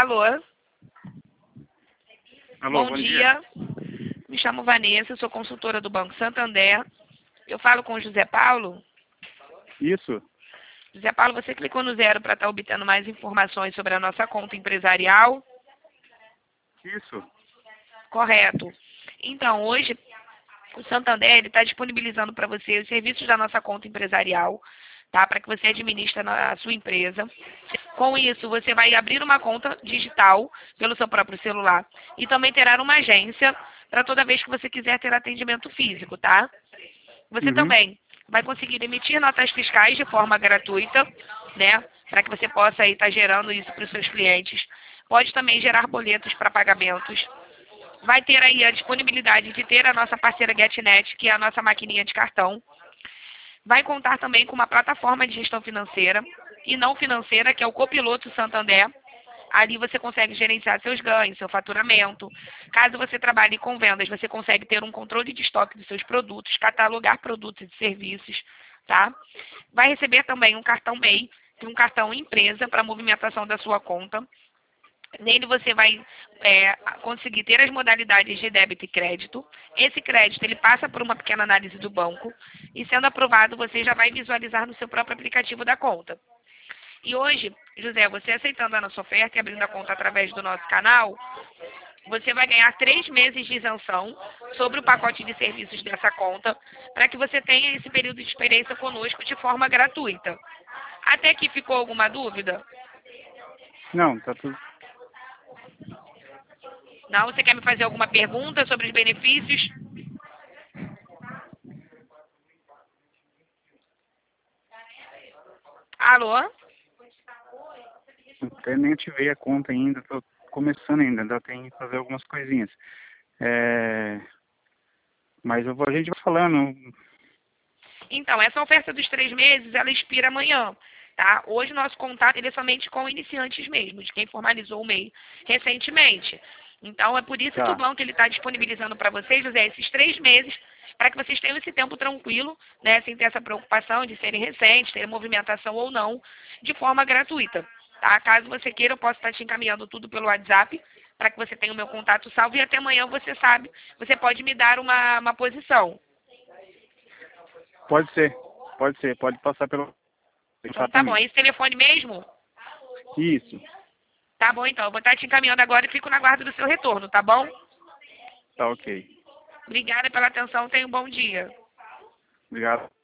Alô? Alô, Bom dia. Me chamo Vanessa, sou consultora do Banco Santander. Eu falo com o José Paulo. Isso. José Paulo, você clicou no 0 para estar obtendo mais informações sobre a nossa conta empresarial? Isso. Correto. Então, hoje, o Santander está disponibilizando para você os serviços da nossa conta empresarial, tá? Para que você administre a sua empresa. Com isso, você vai abrir uma conta digital pelo seu próprio celular e também terá uma agência para toda vez que você quiser ter atendimento físico, tá? Você também vai conseguir emitir notas fiscais de forma gratuita, né? Para que você possa aí estar gerando isso para os seus clientes. Pode também gerar boletos para pagamentos. Vai ter aí a disponibilidade de ter a nossa parceira GetNet, que é a nossa maquininha de cartão. Vai contar também com uma plataforma de gestão financeira e não financeira, que é o Copiloto Santander. Ali você consegue gerenciar seus ganhos, seu faturamento. Caso você trabalhe com vendas, você consegue ter um controle de estoque dos seus produtos, catalogar produtos e serviços, tá? Vai receber também um cartão MEI, que é um cartão empresa para movimentação da sua conta. Nele você vai conseguir ter as modalidades de débito e crédito. Esse crédito ele passa por uma pequena análise do banco e, sendo aprovado, você já vai visualizar no seu próprio aplicativo da conta. E hoje, José, você aceitando a nossa oferta e abrindo a conta através do nosso canal, você vai ganhar 3 meses de isenção sobre o pacote de serviços dessa conta, para que você tenha esse período de experiência conosco de forma gratuita. Até aqui ficou alguma dúvida? Não, tá tudo. Não? Você quer me fazer alguma pergunta sobre os benefícios? Alô? Eu nem ativei a conta ainda, tô começando ainda tem que fazer algumas coisinhas. Mas a gente vai falando. Então, essa oferta dos 3 meses, ela expira amanhã, tá? Hoje, nosso contato ele é somente com iniciantes mesmo, de quem formalizou o MEI recentemente. Então, é por isso que o Tá. banco está disponibilizando para vocês, José, esses 3 meses, para que vocês tenham esse tempo tranquilo, né, sem ter essa preocupação de serem recentes, terem movimentação ou não, de forma gratuita, tá? Caso você queira, eu posso estar te encaminhando tudo pelo WhatsApp, para que você tenha o meu contato salvo, e até amanhã você pode me dar uma posição. Pode ser, pode passar pelo Então, WhatsApp tá bom. também. É esse telefone mesmo? Isso. Tá bom, então. Eu vou estar te encaminhando agora e fico na guarda do seu retorno, tá bom? Tá ok. Obrigada pela atenção. Tenha um bom dia. Obrigado.